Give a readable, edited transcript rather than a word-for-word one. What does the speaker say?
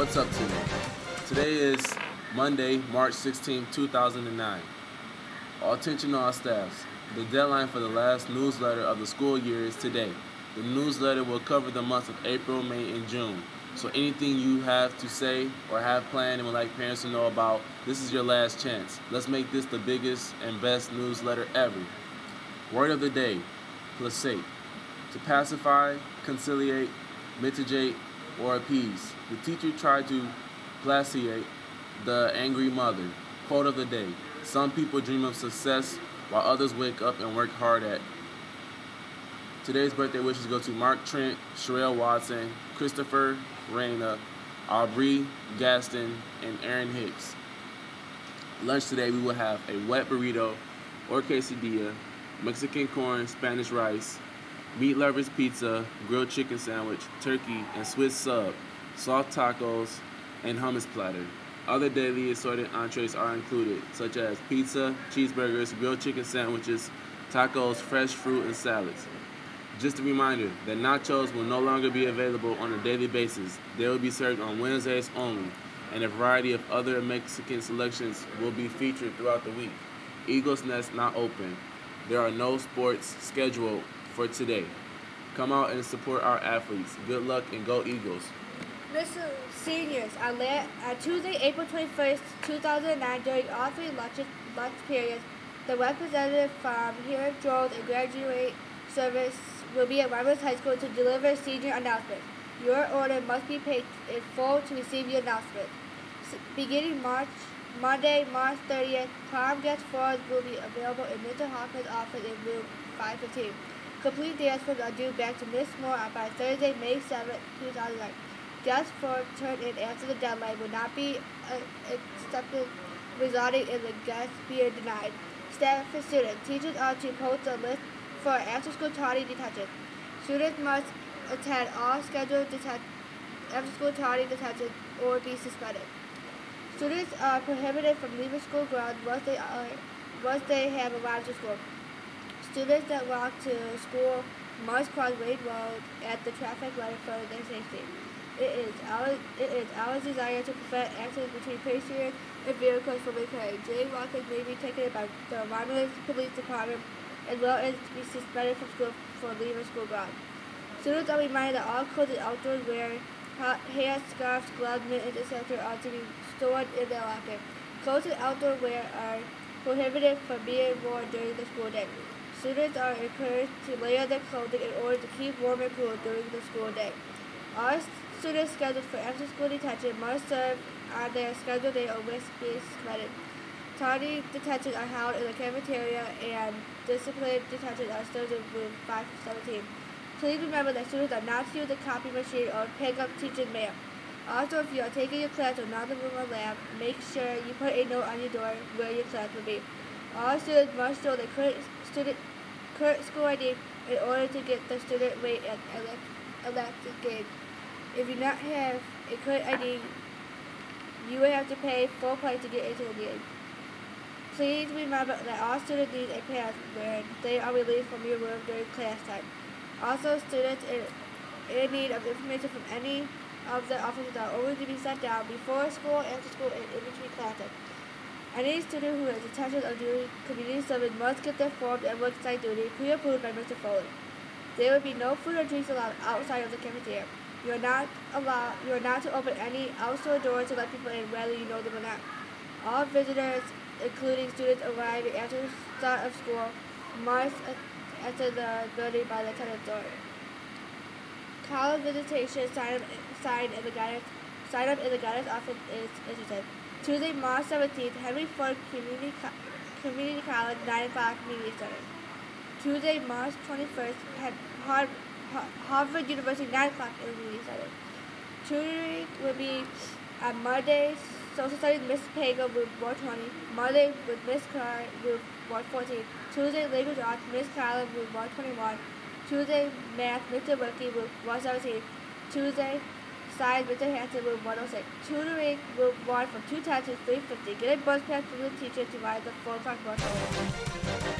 What's up today? Today is Monday, March 16, 2009. All attention all staffs. The deadline for the last newsletter of the school year is today. The newsletter will cover the months of April, May, and June. So anything you have to say or have planned and would like parents to know about, this is your last chance. Let's make this the biggest and best newsletter ever. Word of the day, placate. To pacify, conciliate, mitigate, or appease. The teacher tried to placate the angry mother. Quote of the day: some people dream of success while others wake up and work hard at. Today's birthday wishes go to Mark Trent, Sherelle Watson, Christopher Reyna, Aubrey Gaston, and Aaron Hicks. Lunch today we will have a wet burrito or quesadilla, Mexican corn, Spanish rice, meat lovers pizza, grilled chicken sandwich, turkey, and Swiss sub, soft tacos, and hummus platter. Other daily assorted entrees are included, such as pizza, cheeseburgers, grilled chicken sandwiches, tacos, fresh fruit, and salads. Just a reminder that nachos will no longer be available on a daily basis. They will be served on Wednesdays only, and a variety of other Mexican selections will be featured throughout the week. Eagles Nest not open. There are no sports scheduled for today. Come out and support our athletes. Good luck and go Eagles. Mr. Seniors, on Tuesday, April 21st, 2009, during all three lunch periods, the representative from here drove a graduate service will be at Ramos High School to deliver senior announcement. Your order must be paid in full to receive your announcement. Beginning Monday, March 30th, prom guest forms will be available in Mr. Hoffman's office in room 515. Complete dance forms are due back to Miss Moore by Thursday, May 7th, 2009. Guest forms turned in after the deadline will not be accepted, resulting in the guest being denied. Staff and students, teachers are to post a list for after-school tardy detention. Students must attend all scheduled after-school tardy detention or be suspended. Students are prohibited from leaving school grounds once they have arrived to school. Students that walk to school must cross Wade Road at the traffic light for their safety. It is our desire to prevent accidents between pedestrians and vehicles from occurring. Jaywalkers may be taken by the Romulus Police Department as well as be suspended from school for leaving school grounds. Students are reminded that all clothes and outdoor wear, hats, scarves, gloves, mittens, etc. are to be stored in their locker. Clothes and outdoor wear are prohibited from being worn during the school day. Students are encouraged to layer their clothing in order to keep warm and cool during the school day. All students scheduled for after-school detention must serve on their scheduled day or risk being suspended. Tardy detention are held in the cafeteria and disciplined detention are stored in room 517. Please remember that students are not to use the copy machine or pick up teacher's mail. Also, if you are taking your class or not in the room or lab, make sure you put a note on your door where your class will be. All students must show their current school ID in order to get the student rate at electric game. If you not have a current ID, you will have to pay full price to get into the game. Please remember that all students need a pass when they are released from your room during class time. Also, students in need of information from any of the officers are always to be sent down before school, after school, and in between classes. Any student who has intention of doing community service must get their forms and worksite duty pre-approved by Mr. Foley. There will be no food or drinks allowed outside of the cafeteria. You are not to open any outdoor doors to let people in, whether you know them or not. All visitors, including students arriving after the start of school, must enter the building by the attendance door. College visitation sign up in the guidance office is interested. Tuesday, March 17th, Henry Ford Community College, 9 o'clock, Media Center. Tuesday, March 21st, Harvard University, 9 o'clock in the Media Center. Tutoring will be on Monday, Social Studies, Miss Pago, room 120. Monday with Miss Carr, room 114. Tuesday, Language Arts, Miss Carlin, room 121. Tuesday, Math, Mr. Wilkie, room 117. Tuesday, Science, Mr. Hanson, room 106. Tutoring, room 1 from 2:10 to 3:50. Get a bus pass from the teacher to ride the 4 o'clock bus.